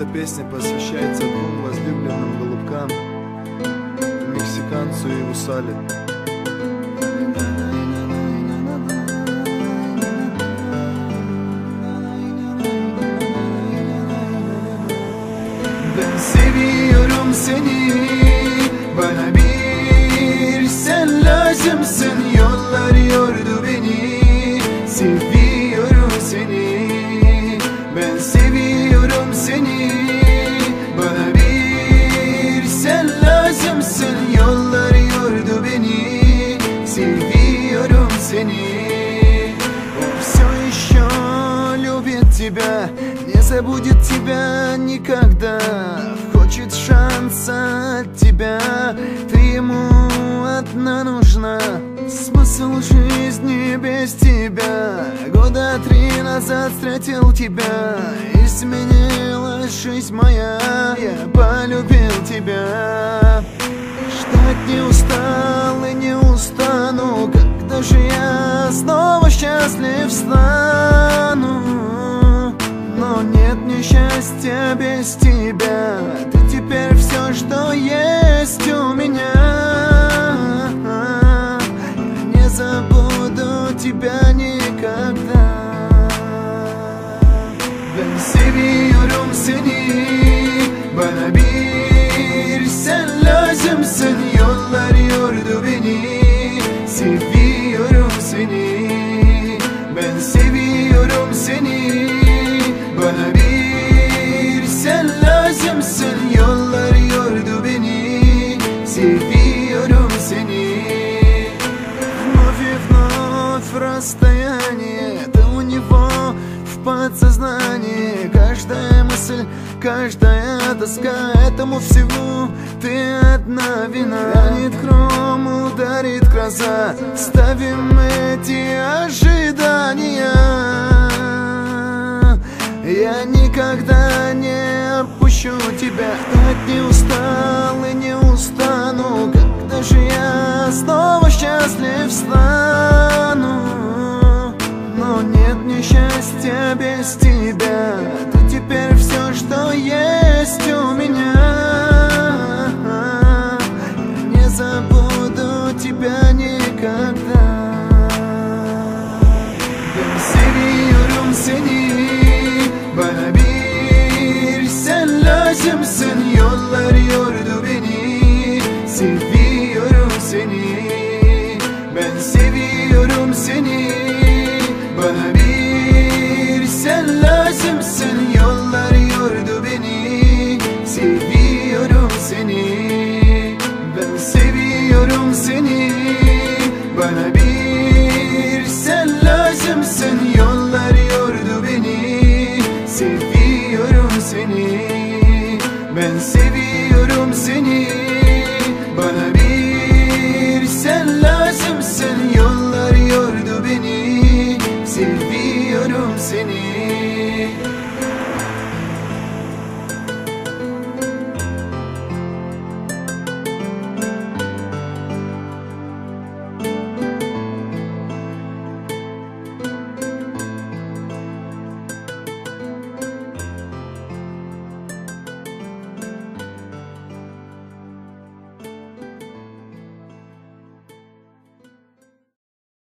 песня посвящается двум возлюбленным голубкам, мексиканцу и Усале. Ben seviyorum seni, bana bir sen lazımsın. Yollar yordu beni, seviyorum seni. Ben seviyorum seni, bana bir sen lazımsın. Yollar yordu beni, seviyorum seni. Он все еще любит тебя, не забудет тебя никогда. Хочет шанса от тебя, ты ему одна нужна. Смысл жизни без тебя. Года 3 назад встретил тебя, изменилась жизнь моя. Я полюбил тебя. Ждать не устал и не устану. Когда же я снова счастлив стану? Но нет несчастья без тебя. Ты теперь все, что есть у меня. Я не забуду тебя никогда. Ben seviyorum seni, bana bir sen lazımsın. Yollar yordu beni, seviyorum seni. Ben seviyorum seni, bana bir sen lazımsın. Yollar yordu beni, seviyorum seni. Вновь и вновь расстояние, это у него в подсознании. Каждая мысль, каждая тоска, этому всему ты одна вина. Ранит хром, ударит гроза, ставим эти ожидания. Я никогда не отпущу тебя. Ждать не устал и не устану. Когда же я снова счастлив стану? Но нет несчастья без тебя. Ты теперь все, что есть у меня. Я не забуду тебя никогда. Ben seviyorum seni, bana bir sen lazımsın. Yollar yordu beni, seviyorum seni. Ben seviyorum seni.